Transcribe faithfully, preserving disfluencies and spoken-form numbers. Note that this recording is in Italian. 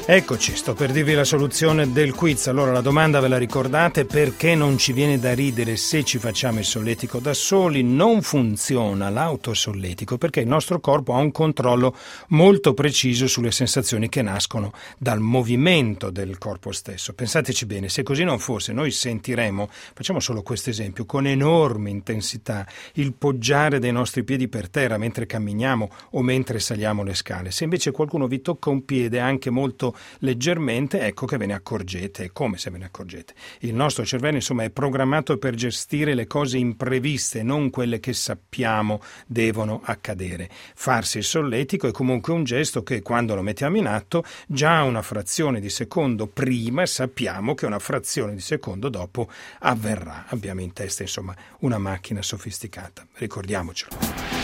Eccoci, sto per dirvi la soluzione del quiz. Allora, la domanda ve la ricordate? Perché non ci viene da ridere se ci facciamo il solletico da soli? Non funziona l'autosolletico perché il nostro corpo ha un controllo molto preciso sulle sensazioni che nascono dal movimento del corpo stesso. Pensateci bene, se così non fosse, noi sentiremo, facciamo solo questo esempio, con enorme intensità il poggiare dei nostri piedi per terra mentre camminiamo o mentre saliamo le scale. Se invece qualcuno vi tocca un piede anche molto leggermente, ecco che ve ne accorgete. Come se ve ne accorgete? Il nostro cervello, insomma, è programmato per gestire le cose impreviste, non quelle che sappiamo devono accadere. Farsi il solletico è comunque un gesto che, quando lo mettiamo in atto, già una frazione di secondo prima sappiamo che una frazione di secondo dopo avverrà. Abbiamo in testa, insomma, una macchina sofisticata. Ricordiamocelo.